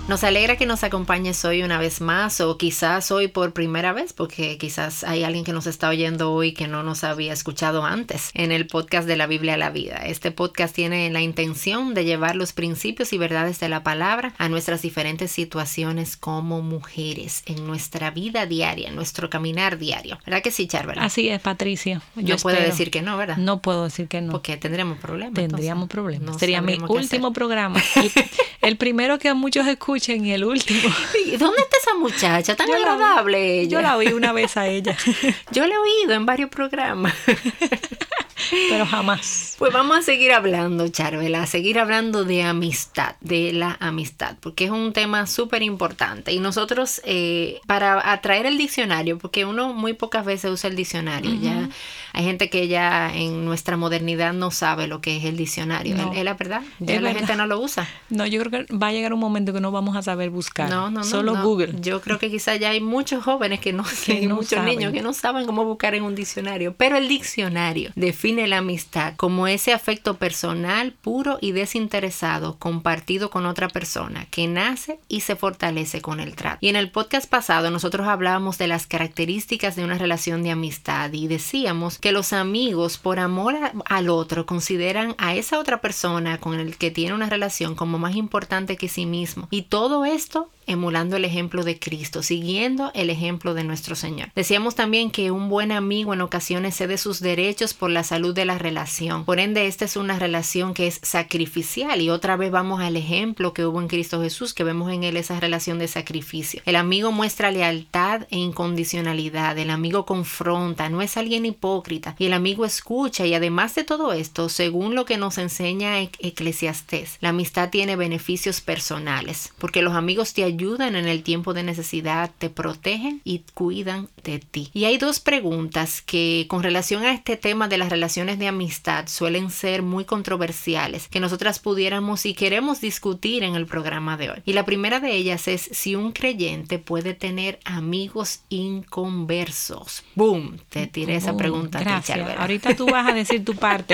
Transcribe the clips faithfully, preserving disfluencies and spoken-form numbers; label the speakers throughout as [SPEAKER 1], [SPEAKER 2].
[SPEAKER 1] Nos alegra que nos acompañes hoy una vez más, o quizás hoy por primera vez, porque quizás hay alguien que nos está oyendo hoy que no nos había escuchado antes en el podcast de la Biblia a la Vida. Este podcast tiene la intención de llevar los principios y verdades de la palabra a nuestras diferentes situaciones como mujeres, en nuestra vida diaria, en nuestro caminar diario. ¿Verdad que sí, Charvela?
[SPEAKER 2] Así es, Patricia.
[SPEAKER 1] Yo no puedo decir que no, ¿verdad?
[SPEAKER 2] No puedo decir que no.
[SPEAKER 1] Porque tendríamos problemas.
[SPEAKER 2] Tendríamos problemas.
[SPEAKER 1] No
[SPEAKER 2] Sería mi último hacer. programa. El, el primero que muchos escuchen y el último.
[SPEAKER 1] ¿Dónde está esa muchacha tan yo agradable?
[SPEAKER 2] La,
[SPEAKER 1] ella?
[SPEAKER 2] Yo la oí una vez a ella.
[SPEAKER 1] Yo la he oído en varios programas.
[SPEAKER 2] Pero jamás.
[SPEAKER 1] Pues vamos a seguir hablando, Charvela, a seguir hablando de amistad, de la amistad, porque es un tema súper importante. Y nosotros, eh, para atraer el diccionario, porque uno muy pocas veces usa el diccionario, uh-huh. ya hay gente que ya en nuestra modernidad no sabe lo que es el diccionario. No. ¿Es, es la verdad? Ya es la verdad. Gente no lo usa.
[SPEAKER 2] No, yo creo que va a llegar un momento que no vamos a saber buscar.
[SPEAKER 1] No, no, no.
[SPEAKER 2] Solo
[SPEAKER 1] no.
[SPEAKER 2] Google.
[SPEAKER 1] Yo creo que quizás ya hay muchos jóvenes que no, que
[SPEAKER 2] que no
[SPEAKER 1] muchos
[SPEAKER 2] saben.
[SPEAKER 1] niños que no saben cómo buscar en un diccionario. Pero el diccionario define la amistad como ese afecto personal, puro y desinteresado, compartido con otra persona, que nace y se fortalece con el trato. Y en el podcast pasado nosotros hablábamos de las características de una relación de amistad y decíamos que los amigos, por amor a, al otro, consideran a esa otra persona con el que tiene una relación como más importante que sí mismo. Y todo esto emulando el ejemplo de Cristo, siguiendo el ejemplo de nuestro Señor. Decíamos también que un buen amigo en ocasiones cede sus derechos por la salud de la relación. Por ende, esta es una relación que es sacrificial. Y otra vez vamos al ejemplo que hubo en Cristo Jesús, que vemos en él esa relación de sacrificio. El amigo muestra lealtad e incondicionalidad. El amigo confronta, no es alguien hipócrita. Y el amigo escucha. Y además de todo esto, según lo que nos enseña Eclesiastés, la amistad tiene beneficios personales, porque los amigos te ayudan ayudan en el tiempo de necesidad, te protegen y cuidan de ti. Y hay dos preguntas que con relación a este tema de las relaciones de amistad suelen ser muy controversiales, que nosotras pudiéramos y queremos discutir en el programa de hoy. Y la primera de ellas es si un creyente puede tener amigos inconversos. ¡Boom! Te tiré esa pregunta.
[SPEAKER 2] Gracias.
[SPEAKER 1] Teacher,
[SPEAKER 2] ahorita tú vas a decir tu parte.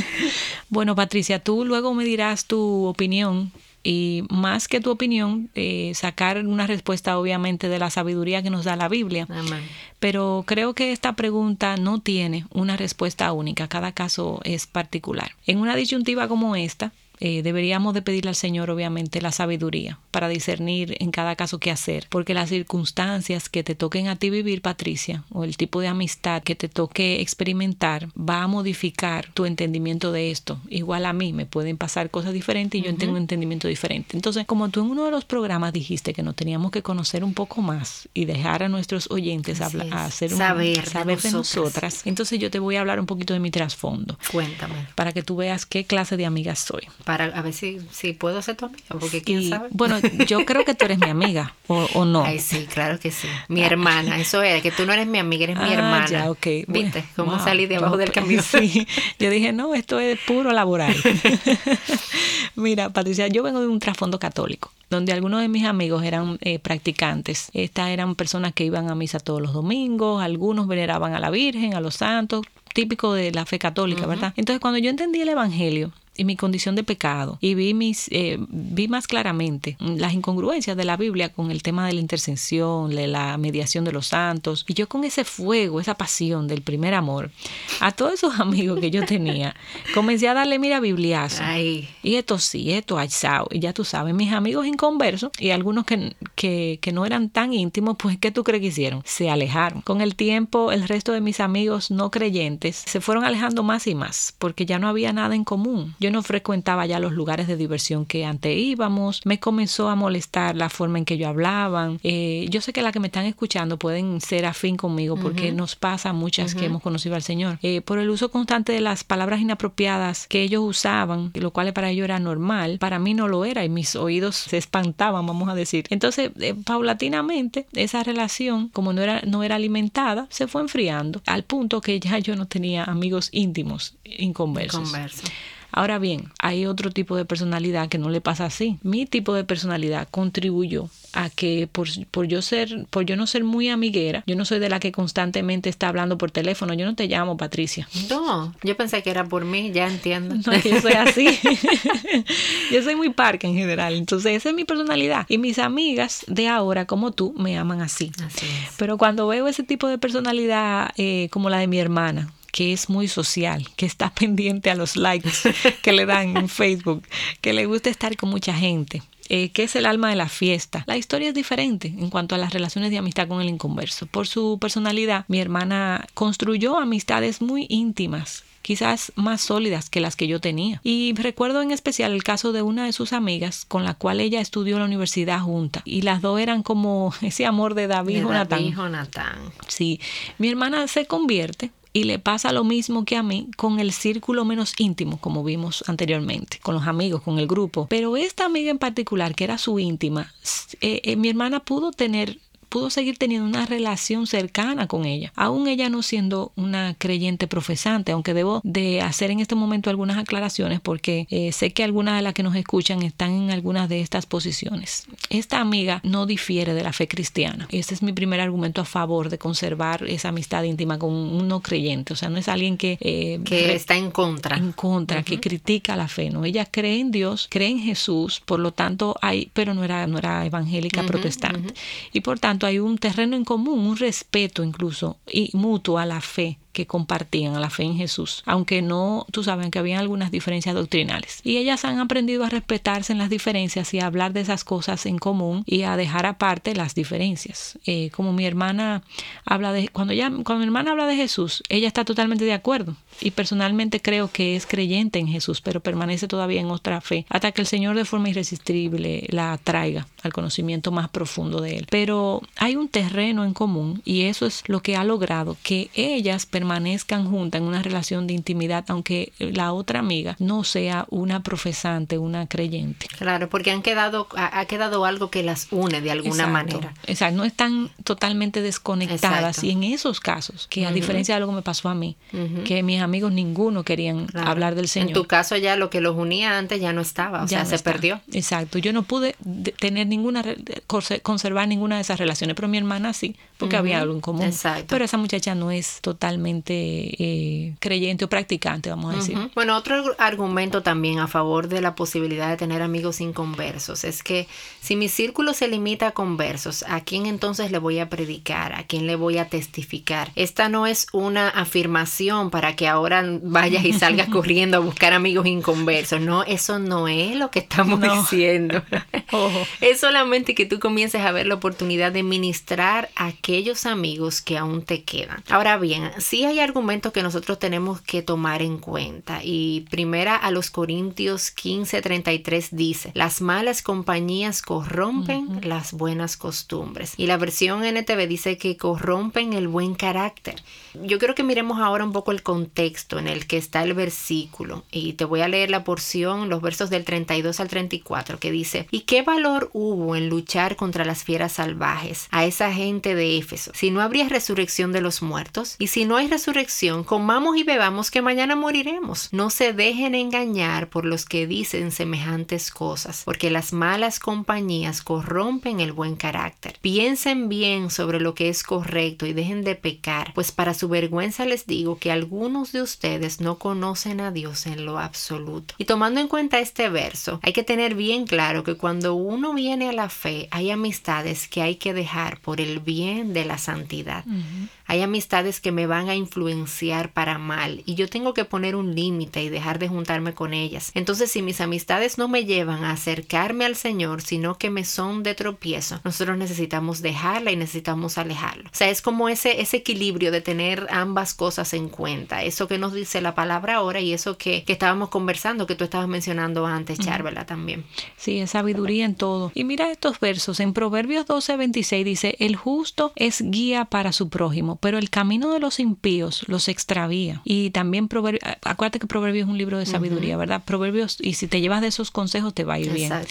[SPEAKER 2] Bueno, Patricia, tú luego me dirás tu opinión. Y más que tu opinión, eh, sacar una respuesta obviamente de la sabiduría que nos da la Biblia.
[SPEAKER 1] Amén.
[SPEAKER 2] Pero creo que esta pregunta no tiene una respuesta única, cada caso es particular. En una disyuntiva como esta, eh, deberíamos de pedirle al Señor obviamente la sabiduría para discernir en cada caso qué hacer, porque las circunstancias que te toquen a ti vivir, Patricia, o el tipo de amistad que te toque experimentar, va a modificar tu entendimiento de esto. Igual a mí me pueden pasar cosas diferentes y yo uh-huh. tengo un entendimiento diferente. Entonces, como tú en uno de los programas dijiste que nos teníamos que conocer un poco más y dejar a nuestros oyentes habla, a hacer un,
[SPEAKER 1] saber,
[SPEAKER 2] saber
[SPEAKER 1] de,
[SPEAKER 2] de nosotras, entonces yo te voy a hablar un poquito de mi trasfondo.
[SPEAKER 1] Cuéntame.
[SPEAKER 2] Para que tú veas qué clase de amiga soy.
[SPEAKER 1] Para a ver si, si puedo ser tu amiga, porque quién
[SPEAKER 2] y,
[SPEAKER 1] sabe.
[SPEAKER 2] Bueno, yo creo que tú eres mi amiga, o, o no.
[SPEAKER 1] Ay, sí, claro que sí. Mi hermana, eso es, que tú no eres mi amiga, eres mi
[SPEAKER 2] ah,
[SPEAKER 1] hermana.
[SPEAKER 2] Ya, ok.
[SPEAKER 1] ¿Viste?
[SPEAKER 2] Bueno,
[SPEAKER 1] Cómo
[SPEAKER 2] wow,
[SPEAKER 1] salí de abajo
[SPEAKER 2] yo,
[SPEAKER 1] del camión.
[SPEAKER 2] Sí, yo dije, no, esto es puro laboral. Mira, Patricia, yo vengo de un trasfondo católico, donde algunos de mis amigos eran eh, practicantes. Estas eran personas que iban a misa todos los domingos, algunos veneraban a la Virgen, a los santos, típico de la fe católica, uh-huh. ¿verdad? Entonces, cuando yo entendí el evangelio y mi condición de pecado y vi mis eh, vi más claramente las incongruencias de la Biblia con el tema de la intercesión, de la mediación de los santos, y yo con ese fuego, esa pasión del primer amor, a todos esos amigos que yo tenía, comencé a darle mira bibliazo.
[SPEAKER 1] Ay.
[SPEAKER 2] Y esto sí, esto aizao, y ya tú sabes, mis amigos inconversos y algunos que, que, que no eran tan íntimos, pues ¿qué tú crees que hicieron? Se alejaron. Con el tiempo, el resto de mis amigos no creyentes se fueron alejando más y más, porque ya no había nada en común. Yo no frecuentaba ya los lugares de diversión que antes íbamos. Me comenzó a molestar la forma en que yo hablaban. Eh, yo sé que las que me están escuchando pueden ser afín conmigo porque uh-huh. nos pasa a muchas uh-huh. que hemos conocido al Señor. Eh, por el uso constante de las palabras inapropiadas que ellos usaban, lo cual para ellos era normal, para mí no lo era y mis oídos se espantaban, vamos a decir. Entonces, eh, paulatinamente, esa relación, como no era, no era alimentada, se fue enfriando al punto que ya yo no tenía amigos íntimos inconversos.
[SPEAKER 1] Inconverso.
[SPEAKER 2] Ahora bien, hay otro tipo de personalidad que no le pasa así. Mi tipo de personalidad contribuyó a que por, por yo ser, por yo no ser muy amiguera, yo no soy de la que constantemente está hablando por teléfono. Yo no te llamo, Patricia.
[SPEAKER 1] No, yo pensé que era por mí, ya entiendo.
[SPEAKER 2] No, es que yo soy así. Yo soy muy parca en general. Entonces, esa es mi personalidad. Y mis amigas de ahora, como tú, me aman así.
[SPEAKER 1] Así es.
[SPEAKER 2] Pero cuando veo ese tipo de personalidad, eh, como la de mi hermana, que es muy social, que está pendiente a los likes que le dan en Facebook, que le gusta estar con mucha gente, eh, que es el alma de la fiesta. La historia es diferente en cuanto a las relaciones de amistad con el inconverso. Por su personalidad, mi hermana construyó amistades muy íntimas, quizás más sólidas que las que yo tenía. Y recuerdo en especial el caso de una de sus amigas con la cual ella estudió en la universidad junta. Y las dos eran como ese amor de David y Jonatán.
[SPEAKER 1] David y Jonatán.
[SPEAKER 2] Sí. Mi hermana se convierte y le pasa lo mismo que a mí con el círculo menos íntimo, como vimos anteriormente, con los amigos, con el grupo. Pero esta amiga en particular, que era su íntima, eh, eh, mi hermana pudo tener... pudo seguir teniendo una relación cercana con ella, aún ella no siendo una creyente profesante, aunque debo de hacer en este momento algunas aclaraciones porque eh, sé que algunas de las que nos escuchan están en algunas de estas posiciones. Esta amiga no difiere de la fe cristiana. Ese es mi primer argumento a favor de conservar esa amistad íntima con un no creyente, o sea, no es alguien que... Eh,
[SPEAKER 1] que
[SPEAKER 2] re-
[SPEAKER 1] está en contra.
[SPEAKER 2] En contra, uh-huh. que critica la fe, ¿no? Ella cree en Dios, cree en Jesús, por lo tanto, hay, pero no era, no era evangélica uh-huh, protestante. Uh-huh. Y por tanto, hay un terreno en común, un respeto incluso y mutuo a la fe que compartían, a la fe en Jesús, aunque no, tú sabes que había algunas diferencias doctrinales. Y ellas han aprendido a respetarse en las diferencias y a hablar de esas cosas en común y a dejar aparte las diferencias. Eh, como mi hermana habla de, cuando ella, cuando mi hermana habla de Jesús, ella está totalmente de acuerdo. Y personalmente creo que es creyente en Jesús, pero permanece todavía en otra fe, hasta que el Señor de forma irresistible la atraiga al conocimiento más profundo de Él. Pero hay un terreno en común y eso es lo que ha logrado que ellas permanezcan juntas en una relación de intimidad, aunque la otra amiga no sea una profesante, una creyente.
[SPEAKER 1] Claro, porque han quedado, ha, ha quedado algo que las une de alguna
[SPEAKER 2] exacto,
[SPEAKER 1] manera.
[SPEAKER 2] Exacto, no están totalmente desconectadas. Exacto. Y en esos casos, que a uh-huh. diferencia de lo que me pasó a mí, uh-huh. que mis amigos ninguno querían claro. hablar del Señor.
[SPEAKER 1] En tu caso ya lo que los unía antes ya no estaba, o ya sea, no se está. perdió.
[SPEAKER 2] Exacto, yo no pude tener ninguna, conservar ninguna de esas relaciones, pero mi hermana sí, porque uh-huh. había algo en común.
[SPEAKER 1] Exacto.
[SPEAKER 2] Pero esa muchacha no es totalmente eh, creyente o practicante, vamos a decir.
[SPEAKER 1] Uh-huh. Bueno, otro argumento también a favor de la posibilidad de tener amigos inconversos es que si mi círculo se limita a conversos, ¿a quién entonces le voy a predicar? ¿A quién le voy a testificar? Esta no es una afirmación para que ahora vayas y salgas corriendo a buscar amigos inconversos. No, eso no es lo que estamos no. diciendo.
[SPEAKER 2] Ojo.
[SPEAKER 1] Es solamente que tú comiences a ver la oportunidad de ministrar a aquellos amigos que aún te quedan. Ahora bien, sí hay argumentos que nosotros tenemos que tomar en cuenta. Y primera a los Corintios quince treinta y tres dice: las malas compañías corrompen uh-huh. las buenas costumbres. Y la versión N T V dice que corrompen el buen carácter. Yo quiero que miremos ahora un poco el contexto en el que está el versículo. Y te voy a leer la porción, los versos del treinta y dos al treinta y cuatro, que dice: ¿y qué valor hubo en luchar contra las fieras salvajes, a esa gente de Éfeso, si no habría resurrección de los muertos? Y si no hay resurrección, comamos y bebamos, que mañana moriremos. No se dejen engañar por los que dicen semejantes cosas, porque las malas compañías corrompen el buen carácter. Piensen bien sobre lo que es correcto y dejen de pecar, pues para su vergüenza les digo que algunos de ustedes no conocen a Dios en lo absoluto. Y tomando en cuenta este verso, hay que tener bien claro que cuando uno viene a la fe, hay amistades que hay que dejar por el bien de la santidad. Uh-huh. Hay amistades que me van a influenciar para mal y yo tengo que poner un límite y dejar de juntarme con ellas. Entonces, si mis amistades no me llevan a acercarme al Señor, sino que me son de tropiezo, nosotros necesitamos dejarla y necesitamos alejarlo. O sea, es como ese, ese equilibrio de tener ambas cosas en cuenta. Eso que nos dice la palabra ahora y eso que, que estábamos conversando, que tú estabas mencionando antes, Charvela, también.
[SPEAKER 2] Sí, es sabiduría en todo. Y mira estos versos. En Proverbios doce veintiséis dice: el justo es guía para su prójimo, pero el camino de los impíos los extravía. Y también Proverbios, acuérdate que Proverbios es un libro de sabiduría, uh-huh. ¿verdad? Proverbios, y si te llevas de esos consejos te va a ir
[SPEAKER 1] Exacto.
[SPEAKER 2] bien.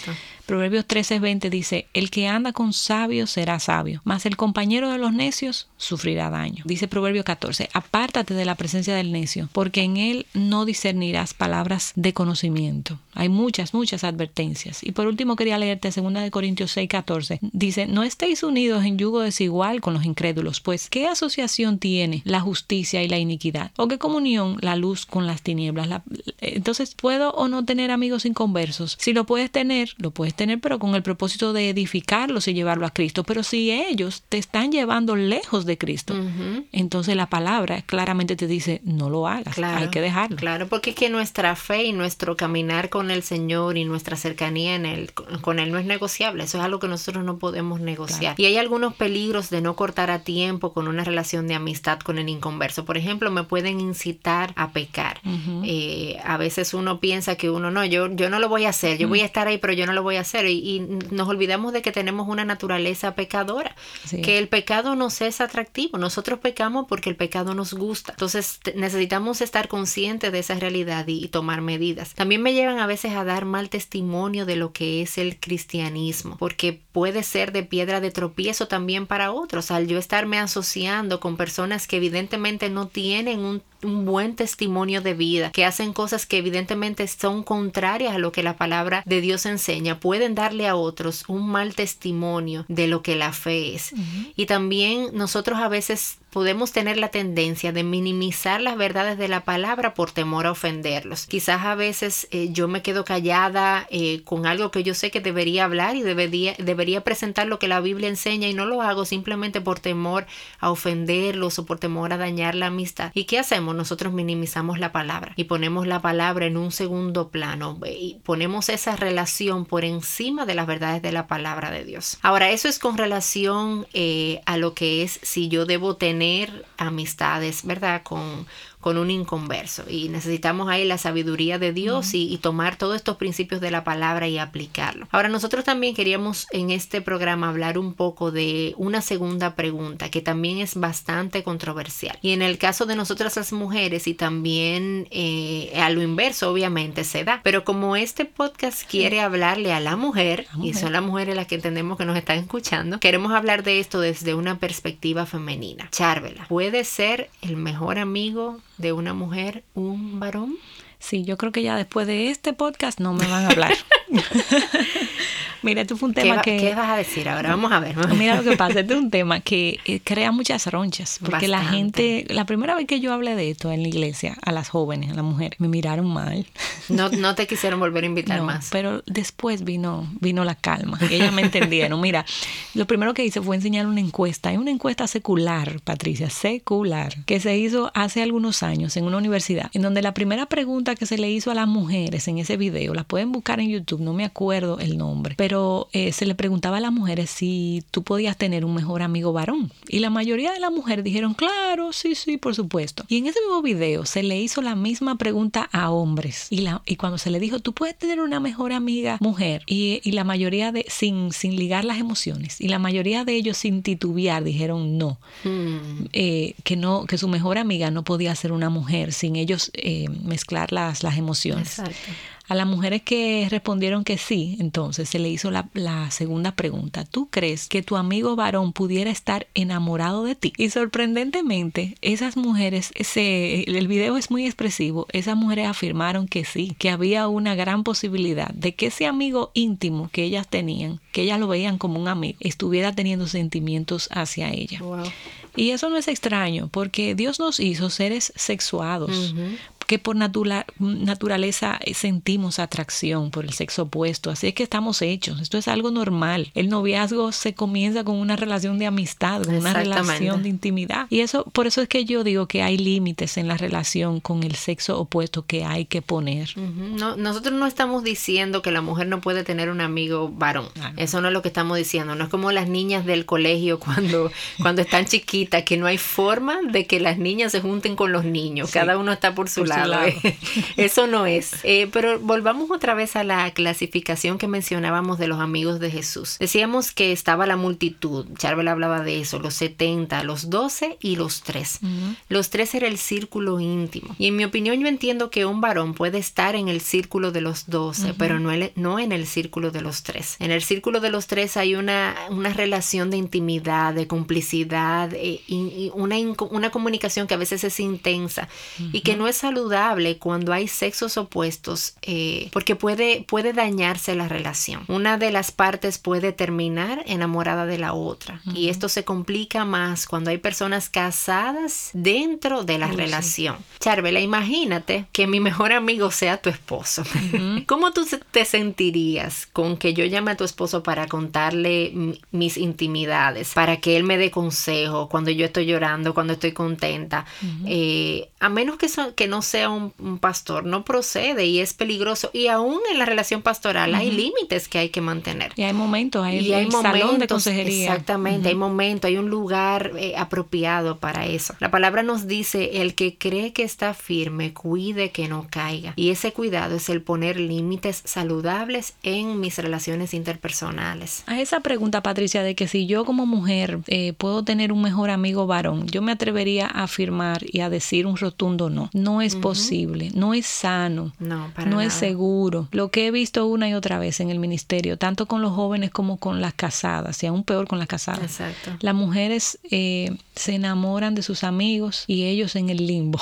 [SPEAKER 2] Proverbios trece veinte dice, el que anda con sabios será sabio, mas el compañero de los necios sufrirá daño. Dice Proverbio catorce, apártate de la presencia del necio, porque en él no discernirás palabras de conocimiento. Hay muchas, muchas advertencias. Y por último quería leerte segunda de Corintios seis catorce. Dice, no estéis unidos en yugo desigual con los incrédulos, pues ¿qué asociación tiene la justicia y la iniquidad? ¿O qué comunión la luz con las tinieblas? La... Entonces, ¿puedo o no tener amigos inconversos? Si lo puedes tener, lo puedes tener, pero con el propósito de edificarlos y llevarlo a Cristo. Pero si ellos te están llevando lejos de Cristo, uh-huh. entonces la palabra claramente te dice, no lo hagas, claro, hay que dejarlo.
[SPEAKER 1] Claro, porque es que nuestra fe y nuestro caminar con el Señor y nuestra cercanía en él, con Él no es negociable. Eso es algo que nosotros no podemos negociar. Claro. Y hay algunos peligros de no cortar a tiempo con una relación de amistad con el inconverso. Por ejemplo, me pueden incitar a pecar. Uh-huh. Eh, a veces uno piensa que uno, no, yo, yo no lo voy a hacer. Yo uh-huh. voy a estar ahí, pero yo no lo voy a hacer. Y, y nos olvidamos de que tenemos una naturaleza pecadora. Sí. Que el pecado nos es atractivo. Nosotros pecamos porque el pecado nos gusta. Entonces te, necesitamos estar conscientes de esa realidad y, y tomar medidas. También me llevan a veces a dar mal testimonio de lo que es el cristianismo, porque puede ser de piedra de tropiezo también para otros, al yo estarme asociando con personas que evidentemente no tienen un un buen testimonio de vida, que hacen cosas que evidentemente son contrarias a lo que la palabra de Dios enseña, pueden darle a otros un mal testimonio de lo que la fe es. Uh-huh. Y también nosotros a veces podemos tener la tendencia de minimizar las verdades de la palabra por temor a ofenderlos. Quizás a veces eh, yo me quedo callada eh, con algo que yo sé que debería hablar y debería, debería presentar lo que la Biblia enseña y no lo hago simplemente por temor a ofenderlos o por temor a dañar la amistad. ¿Y qué hacemos? Nosotros minimizamos la palabra y ponemos la palabra en un segundo plano y ponemos esa relación por encima de las verdades de la palabra de Dios. Ahora, eso es con relación eh, a lo que es si yo debo tener amistades, ¿verdad? Con con un inconverso, y necesitamos ahí la sabiduría de Dios uh-huh. y, y tomar todos estos principios de la palabra y aplicarlo. Ahora, nosotros también queríamos en este programa hablar un poco de una segunda pregunta que también es bastante controversial, y en el caso de nosotras las mujeres y también eh, a lo inverso obviamente se da, pero como este podcast quiere sí. hablarle a la mujer, la mujer y son las mujeres las que entendemos que nos están escuchando, queremos hablar de esto desde una perspectiva femenina. Charvela, ¿puede ser el mejor amigo de una mujer un varón?
[SPEAKER 2] Sí, yo creo que ya después de este podcast no me van a hablar. Mira, esto fue un tema
[SPEAKER 1] ¿Qué va,
[SPEAKER 2] que...
[SPEAKER 1] ¿Qué vas a decir ahora? Vamos a ver. Vamos.
[SPEAKER 2] Mira lo que pasa, este es un tema que eh, crea muchas ronchas, porque Bastante. La gente, la primera vez que yo hablé de esto en la iglesia, a las jóvenes, a las mujeres, me miraron mal.
[SPEAKER 1] No, no te quisieron volver a invitar
[SPEAKER 2] no,
[SPEAKER 1] más.
[SPEAKER 2] Pero después vino, vino la calma, ellas me entendieron. Mira, lo primero que hice fue enseñar una encuesta, hay una encuesta secular, Patricia, secular, que se hizo hace algunos años en una universidad, en donde la primera pregunta que se le hizo a las mujeres en ese video, la pueden buscar en YouTube, no me acuerdo el nombre, pero pero eh, se le preguntaba a las mujeres si tú podías tener un mejor amigo varón. Y la mayoría de las mujeres dijeron, claro, sí, sí, por supuesto. Y en ese mismo video se le hizo la misma pregunta a hombres. Y, la, y cuando se le dijo, tú puedes tener una mejor amiga mujer. Y, y la mayoría de, sin, sin ligar las emociones. Y la mayoría de ellos sin titubear dijeron no. Hmm. Eh, que no, que su mejor amiga no podía ser una mujer sin ellos eh, mezclar las, las emociones. Exacto. A las mujeres que respondieron que sí, entonces se le hizo la, la segunda pregunta. ¿Tú crees que tu amigo varón pudiera estar enamorado de ti? Y sorprendentemente, esas mujeres, ese, el video es muy expresivo, esas mujeres afirmaron que sí, que había una gran posibilidad de que ese amigo íntimo que ellas tenían, que ellas lo veían como un amigo, estuviera teniendo sentimientos hacia ella. Wow. Y eso no es extraño, porque Dios nos hizo seres sexuados. Uh-huh. Que por natura, naturaleza sentimos atracción por el sexo opuesto. Así es que estamos hechos. Esto es algo normal. El noviazgo se comienza con una relación de amistad, con una relación de intimidad. Y eso, por eso es que yo digo que hay límites en la relación con el sexo opuesto que hay que poner.
[SPEAKER 1] Uh-huh. No, nosotros no estamos diciendo que la mujer no puede tener un amigo varón. Ah, no. Eso no es lo que estamos diciendo. No es como las niñas del colegio cuando, cuando están chiquitas, que no hay forma de que las niñas se junten con los niños. Sí. Cada uno está por su por lado. lado.
[SPEAKER 2] lado.
[SPEAKER 1] ¿eh? Eso no es. Eh, pero volvamos otra vez a la clasificación que mencionábamos de los amigos de Jesús. Decíamos que estaba la multitud. Charbel hablaba de eso, los setenta, los doce y los tres. Uh-huh. Los tres era el círculo íntimo. Y en mi opinión yo entiendo que un varón puede estar en el círculo de los doce, uh-huh. pero no, el, no en el círculo de los tres. En el círculo de los tres hay una, una relación de intimidad, de complicidad, eh, y, y una, una comunicación que a veces es intensa uh-huh. y que no es saludable cuando hay sexos opuestos, eh, porque puede, puede dañarse la relación. Una de las partes puede terminar enamorada de la otra uh-huh. y esto se complica más cuando hay personas casadas dentro de la Uy, relación. Sí. Charbela, imagínate que mi mejor amigo sea tu esposo. Uh-huh. ¿Cómo tú te sentirías con que yo llame a tu esposo para contarle m- mis intimidades, para que él me dé consejo cuando yo estoy llorando, cuando estoy contenta? Uh-huh. Eh, a menos que, so, que no sea un, un pastor, no procede y es peligroso. Y aún en la relación pastoral uh-huh. hay límites que hay que mantener.
[SPEAKER 2] Y hay momentos, hay,
[SPEAKER 1] y hay
[SPEAKER 2] el
[SPEAKER 1] momentos,
[SPEAKER 2] salón de consejería.
[SPEAKER 1] Exactamente, uh-huh. hay momentos, hay un lugar eh, apropiado para eso. La palabra nos dice, el que cree que está firme, cuide que no caiga. Y ese cuidado es el poner límites saludables en mis relaciones interpersonales.
[SPEAKER 2] A esa pregunta, Patricia, de que si yo como mujer eh, puedo tener un mejor amigo varón, yo me atrevería a afirmar y a decir un rotundo no. No es uh-huh. posible, no es sano,
[SPEAKER 1] no, para
[SPEAKER 2] no
[SPEAKER 1] nada.
[SPEAKER 2] es seguro. Lo que he visto una y otra vez en el ministerio, tanto con los jóvenes como con las casadas, y aún peor con las casadas.
[SPEAKER 1] Exacto.
[SPEAKER 2] Las mujeres eh, se enamoran de sus amigos y ellos en el limbo.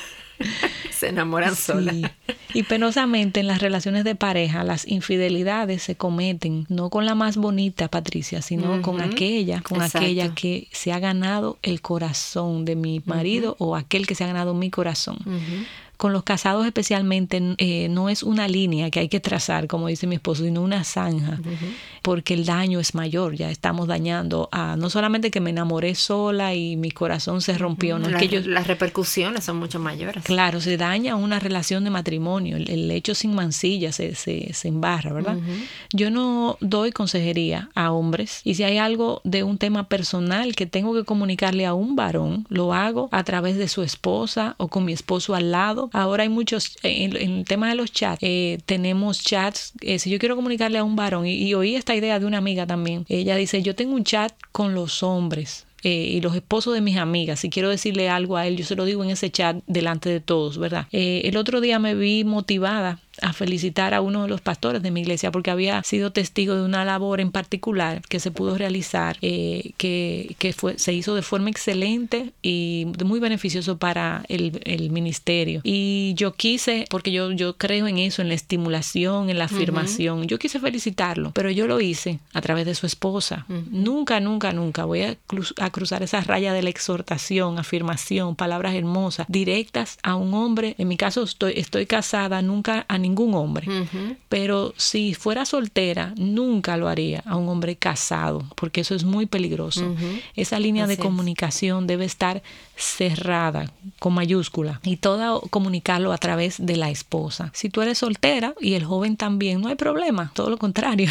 [SPEAKER 1] Se enamoran
[SPEAKER 2] sí.
[SPEAKER 1] solas.
[SPEAKER 2] Y penosamente en las relaciones de pareja las infidelidades se cometen no con la más bonita, Patricia, sino uh-huh. con aquella, con Exacto. aquella que se ha ganado el corazón de mi marido uh-huh. o aquel que se ha ganado mi corazón. Uh-huh. Con los casados especialmente eh, no es una línea que hay que trazar, como dice mi esposo, sino una zanja, uh-huh. porque el daño es mayor. Ya estamos dañando a no solamente que me enamoré sola y mi corazón se rompió. Uh-huh. No
[SPEAKER 1] la,
[SPEAKER 2] es que yo,
[SPEAKER 1] las repercusiones son mucho mayores.
[SPEAKER 2] Claro, se daña una relación de matrimonio. El, el hecho sin mancilla se, se, se embarra, ¿verdad? Uh-huh. Yo no doy consejería a hombres y si hay algo de un tema personal que tengo que comunicarle a un varón, lo hago a través de su esposa o con mi esposo al lado. Ahora hay muchos, en, en el tema de los chats, eh, tenemos chats, eh, si yo quiero comunicarle a un varón, y, y oí esta idea de una amiga también, ella dice, yo tengo un chat con los hombres. Eh, y los esposos de mis amigas, si quiero decirle algo a él, yo se lo digo en ese chat delante de todos, ¿verdad? Eh, el otro día me vi motivada a felicitar a uno de los pastores de mi iglesia porque había sido testigo de una labor en particular que se pudo realizar, eh, que, que fue, se hizo de forma excelente y muy beneficioso para el, el ministerio. Y yo quise, porque yo, yo creo en eso, en la estimulación, en la afirmación, uh-huh. yo quise felicitarlo, pero yo lo hice a través de su esposa. Uh-huh. Nunca, nunca, nunca voy a, cruz, a cruzar esa raya de la exhortación, afirmación, palabras hermosas, directas a un hombre. En mi caso estoy, estoy casada, nunca a ningún hombre, uh-huh. pero si fuera soltera nunca lo haría a un hombre casado porque eso es muy peligroso. Uh-huh. Esa línea Así de comunicación es. Debe estar cerrada con mayúscula y todo comunicarlo a través de la esposa. Si tú eres soltera y el joven también, no hay problema, todo lo contrario.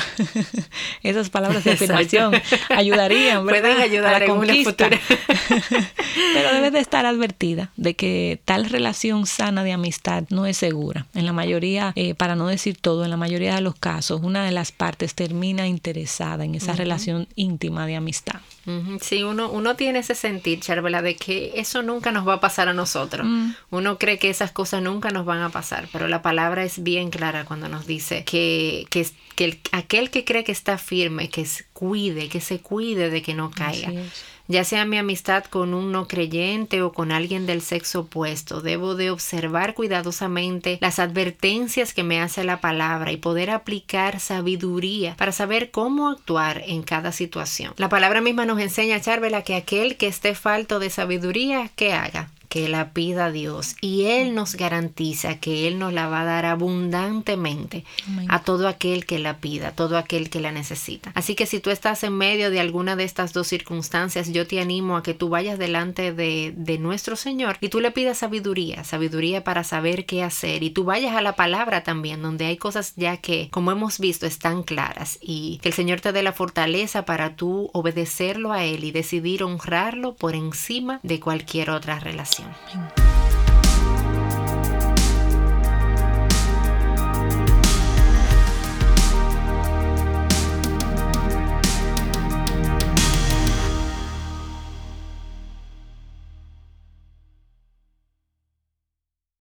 [SPEAKER 2] Esas palabras de afirmación ayudarían, ¿verdad?
[SPEAKER 1] Pueden ayudar a la en conquista. Una futura.
[SPEAKER 2] Pero debes de estar advertida de que tal relación sana de amistad no es segura. En la mayoría, eh, para no decir todo, en la mayoría de los casos, una de las partes termina interesada en esa uh-huh. relación íntima de amistad.
[SPEAKER 1] Uh-huh. Sí, uno, uno tiene ese sentir, Charbela, de que eso nunca nos va a pasar a nosotros. Uh-huh. Uno cree que esas cosas nunca nos van a pasar, pero la palabra es bien clara cuando nos dice que, que, que el, aquel que cree que está firme, que se cuide, que se cuide de que no caiga. Ya sea mi amistad con un no creyente o con alguien del sexo opuesto, debo de observar cuidadosamente las advertencias que me hace la palabra y poder aplicar sabiduría para saber cómo actuar en cada situación. La palabra misma nos enseña, Charbela, que aquel que esté falto de sabiduría, ¿qué haga? Que la pida a Dios y Él nos garantiza que Él nos la va a dar abundantemente Amén. A todo aquel que la pida, a todo aquel que la necesita. Así que si tú estás en medio de alguna de estas dos circunstancias, yo te animo a que tú vayas delante de, de nuestro Señor y tú le pidas sabiduría, sabiduría para saber qué hacer, y tú vayas a la palabra también, donde hay cosas ya que, como hemos visto, están claras, y que el Señor te dé la fortaleza para tú obedecerlo a Él y decidir honrarlo por encima de cualquier otra relación. Amén.